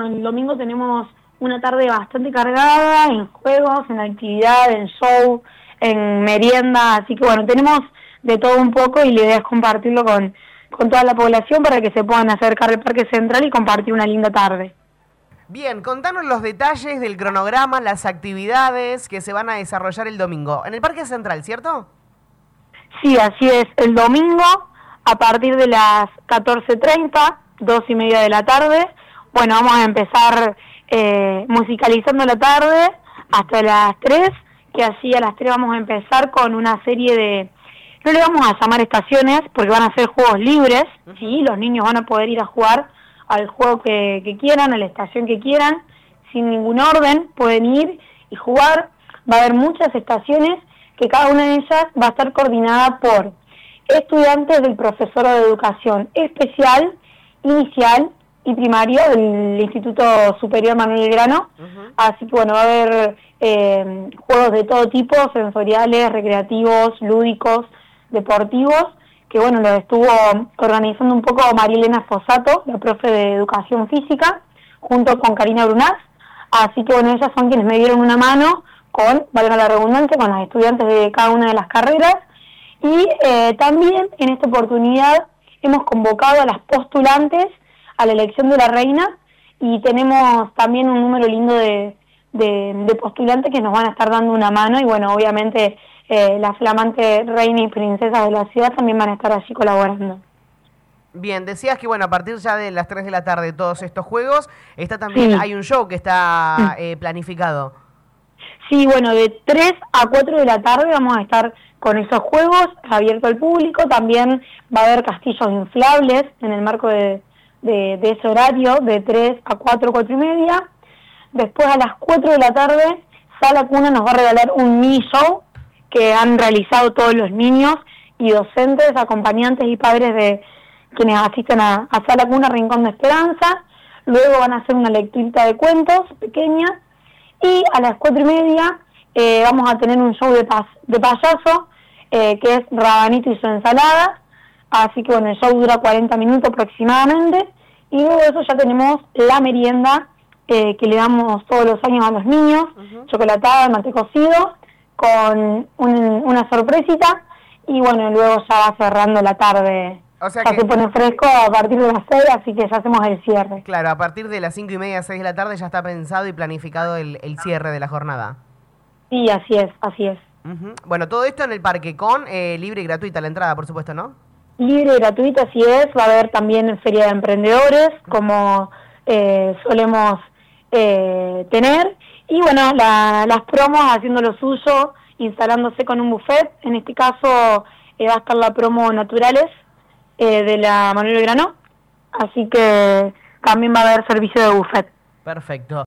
bueno, el domingo tenemos una tarde bastante cargada en juegos, en actividad, en show, en merienda, así que bueno, tenemos de todo un poco y la idea es compartirlo con toda la población para que se puedan acercar al Parque Central y compartir una linda tarde. Bien, contanos los detalles del cronograma, las actividades que se van a desarrollar el domingo. En el Parque Central, ¿cierto? Sí, así es. El domingo, a partir de las 14:30, 2:30 de la tarde, bueno, vamos a empezar musicalizando la tarde hasta las 3, que así a las 3 vamos a empezar con una serie de... No le vamos a llamar estaciones, porque van a ser juegos libres, ¿sí? Los niños van a poder ir a jugar al juego que quieran, a la estación que quieran, sin ningún orden, pueden ir y jugar. Va a haber muchas estaciones que cada una de ellas va a estar coordinada por estudiantes del profesor de educación especial, inicial y primaria del Instituto Superior Manuel Belgrano. Así que bueno, va a haber juegos de todo tipo, sensoriales, recreativos, lúdicos, deportivos, que bueno, lo estuvo organizando un poco Marilena Fosato, la profe de Educación Física, junto con Karina Brunaz. Así que bueno, ellas son quienes me dieron una mano con, valga la redundancia, con los estudiantes de cada una de las carreras. Y también en esta oportunidad hemos convocado a las postulantes a la elección de la reina y tenemos también un número lindo de postulantes que nos van a estar dando una mano y bueno, obviamente la flamante reina y princesa de la ciudad también van a estar allí colaborando. Bien, decías que bueno, a partir ya de las 3 de la tarde todos estos juegos, está también, sí, hay un show que está planificado. Sí, bueno, de 3 a 4 de la tarde vamos a estar con esos juegos abiertos al público. También va a haber castillos inflables en el marco de ese horario, de 3 a 4, 4:30. Después a las 4 de la tarde, Sala Cuna nos va a regalar un mini show que han realizado todos los niños y docentes, acompañantes y padres de quienes asisten a Sala Cuna Rincón de Esperanza. Luego van a hacer una lecturita de cuentos pequeña. Y a las 4:30 vamos a tener un show de payaso, que es Rabanito y su ensalada. Así que bueno, el show dura 40 minutos aproximadamente. Y luego de eso ya tenemos la merienda que le damos todos los años a los niños, chocolatada, mate cocido, con una sorpresita. Y bueno, luego ya va cerrando la tarde. O sea ya se pone fresco a partir de las 6, así que ya hacemos el cierre. Claro, a partir de las 5:30, 6 de la tarde ya está pensado y planificado el cierre de la jornada. Sí, así es, así es. Bueno, todo esto en el parque con libre y gratuita la entrada, por supuesto, ¿no? Libre y gratuita, así es. Va a haber también feria de emprendedores, como solemos tener. Y bueno, las promos haciendo lo suyo, instalándose con un buffet. En este caso va a estar la promo Naturales, de la Manuel Belgrano, así que también va a haber servicio de buffet. Perfecto.